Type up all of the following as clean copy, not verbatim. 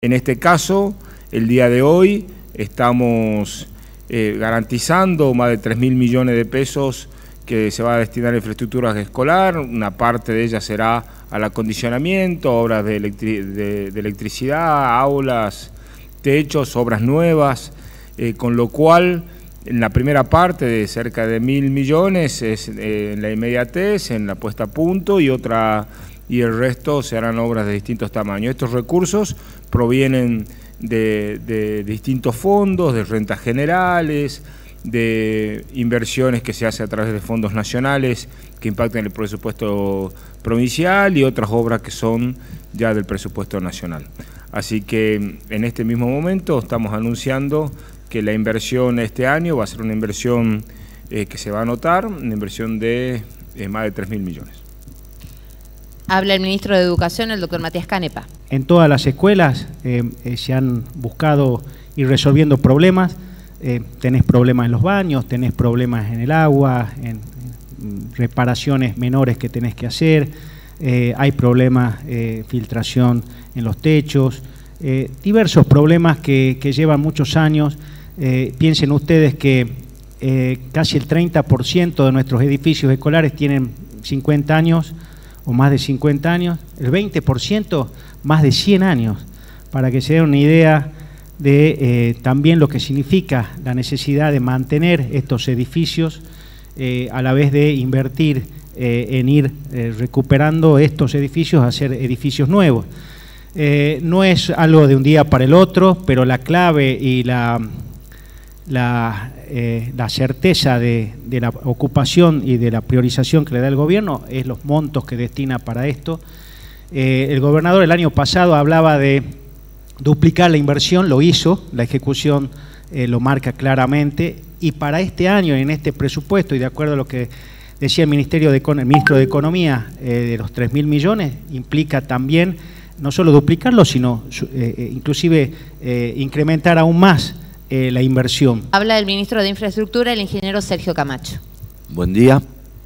En este caso, el día de hoy estamos garantizando más de 3.000 millones de pesos que se va a destinar a infraestructura escolar. Una parte de ella será al acondicionamiento, obras de electricidad, aulas, techos, obras nuevas, con lo cual en la primera parte de cerca de 1.000 millones es en la inmediatez, en la puesta a punto, y el resto se harán obras de distintos tamaños. Estos recursos provienen de distintos fondos, de rentas generales, de inversiones que se hacen a través de fondos nacionales que impactan el presupuesto provincial y otras obras que son ya del presupuesto nacional. Así que en este mismo momento estamos anunciando que la inversión este año va a ser una inversión que se va a notar, una inversión de más de 3.000 millones. Habla el ministro de Educación, el doctor Matías Canepa. En todas las escuelas se han buscado ir resolviendo problemas. Tenés problemas en los baños, tenés problemas en el agua, en reparaciones menores que tenés que hacer, hay problemas, filtración en los techos, diversos problemas que llevan muchos años. Piensen ustedes que casi el 30% de nuestros edificios escolares tienen 50 años o más de 50 años, el 20% más de 100 años, para que se den una idea de también lo que significa la necesidad de mantener estos edificios, a la vez de invertir en ir recuperando estos edificios, hacer edificios nuevos. No es algo de un día para el otro, pero la clave y la certeza de la ocupación y de la priorización que le da el gobierno es los montos que destina para esto. El gobernador el año pasado hablaba de duplicar la inversión, lo hizo, la ejecución lo marca claramente, y para este año, en este presupuesto, y de acuerdo a lo que decía el ministro de Economía, de los 3.000 millones, implica también no solo duplicarlo, sino inclusive incrementar aún más la inversión. Habla el ministro de Infraestructura, el ingeniero Sergio Camacho. Buen día.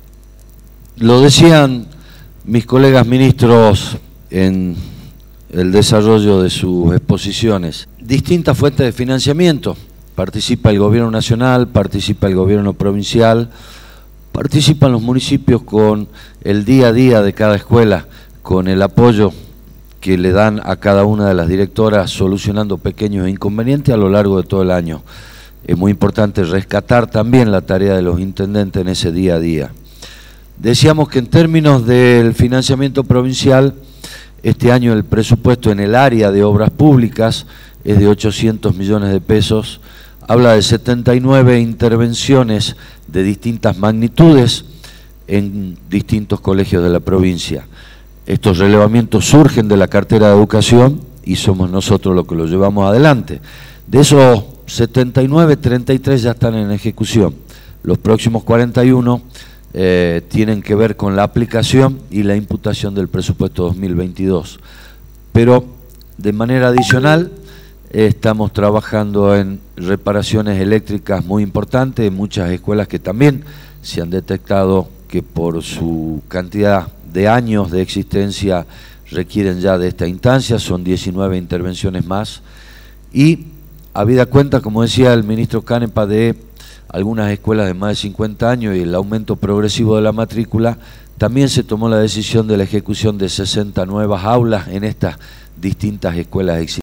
Lo decían mis colegas ministros en el desarrollo de sus exposiciones. Distintas fuentes de financiamiento. Participa el gobierno nacional, participa el gobierno provincial, participan los municipios con el día a día de cada escuela, con el apoyo que le dan a cada una de las directoras solucionando pequeños inconvenientes a lo largo de todo el año. Es muy importante rescatar también la tarea de los intendentes en ese día a día. Decíamos que en términos del financiamiento provincial, este año el presupuesto en el área de obras públicas es de 800 millones de pesos, habla de 79 intervenciones de distintas magnitudes en distintos colegios de la provincia. Estos relevamientos surgen de la cartera de educación y somos nosotros los que lo llevamos adelante. De esos 79, 33 ya están en ejecución. Los próximos 41 tienen que ver con la aplicación y la imputación del presupuesto 2022. Pero de manera adicional estamos trabajando en reparaciones eléctricas muy importantes en muchas escuelas que también se han detectado que por su cantidad de años de existencia requieren ya de esta instancia, son 19 intervenciones más, y habida cuenta, como decía el ministro Canepa, de algunas escuelas de más de 50 años y el aumento progresivo de la matrícula, también se tomó la decisión de la ejecución de 60 nuevas aulas en estas distintas escuelas existentes.